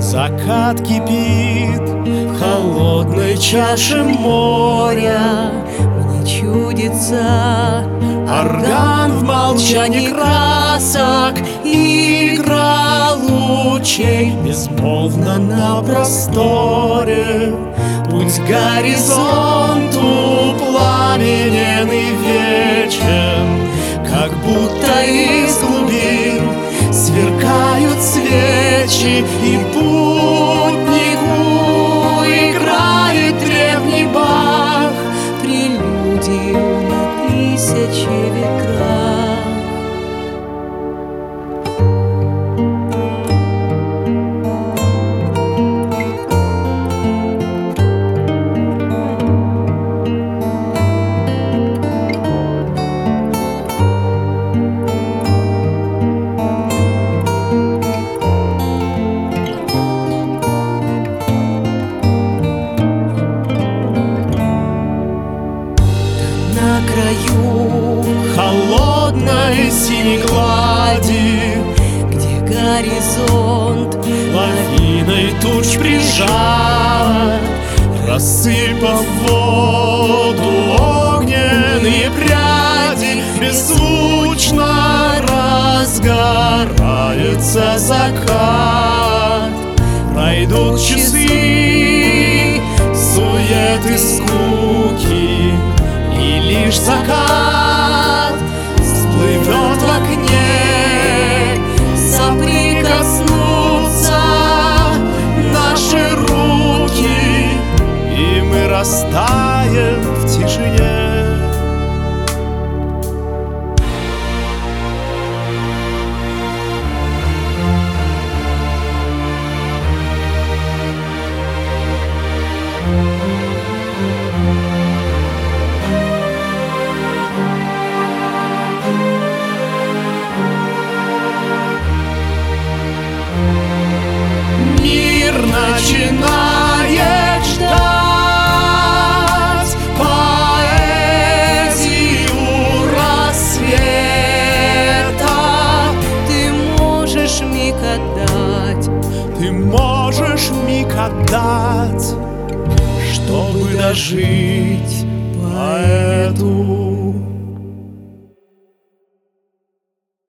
Закат кипит в холодной чаше моря. Мне чудится Орган в молчании красок, игра лучей безмолвно на просторе. Путь к горизонту пламенен и вечен, как будто из глубин сверкают свечи, и путнику играет древний Бах прелюдию на тысячи веках. На краю холодной синей глади, где горизонт лавиной туч прижат, рассыпав в воду огненные пряди, беззвучно разгорается закат. Пройдут часы суеты, скуки, и лишь закат всплывет в окне. Соприкоснутся наши руки, и мы растаем в тишине. Мир начинает ждать поэзию рассвета. ты можешь миг отдать, Ты можешь миг отдать, чтобы дожить поэту.